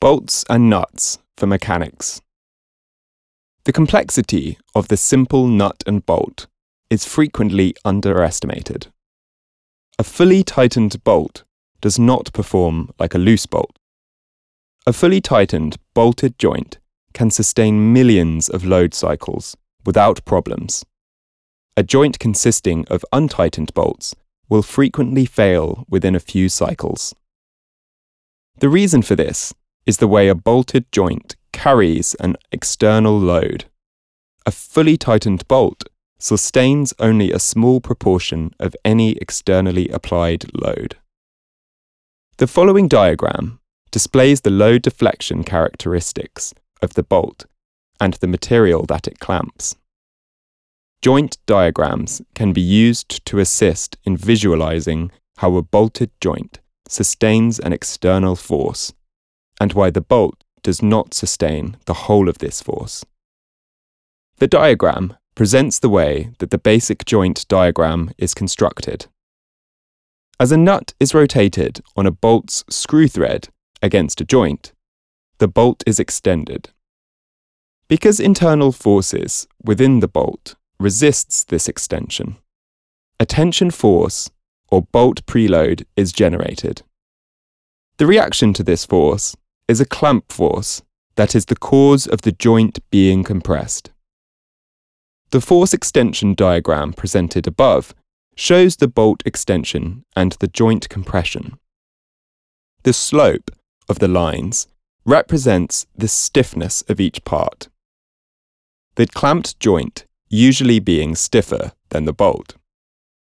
Bolts and nuts for mechanics. The complexity of the simple nut and bolt is frequently underestimated. A fully tightened bolt does not perform like a loose bolt. A fully tightened, bolted joint can sustain millions of load cycles without problems. A joint consisting of untightened bolts will frequently fail within a few cycles. The reason for this is the way a bolted joint carries an external load. A fully tightened bolt sustains only a small proportion of any externally applied load. The following diagram displays the load deflection characteristics of the bolt and the material that it clamps. Joint diagrams can be used to assist in visualizing how a bolted joint sustains an external force, and why the bolt does not sustain the whole of this force. The diagram presents the way that the basic joint diagram is constructed. As a nut is rotated on a bolt's screw thread against a joint, the bolt is extended. Because internal forces within the bolt resists this extension, a tension force or bolt preload is generated. The reaction to this force is a clamp force that is the cause of the joint being compressed. The force extension diagram presented above shows the bolt extension and the joint compression. The slope of the lines represents the stiffness of each part, the clamped joint usually being stiffer than the bolt.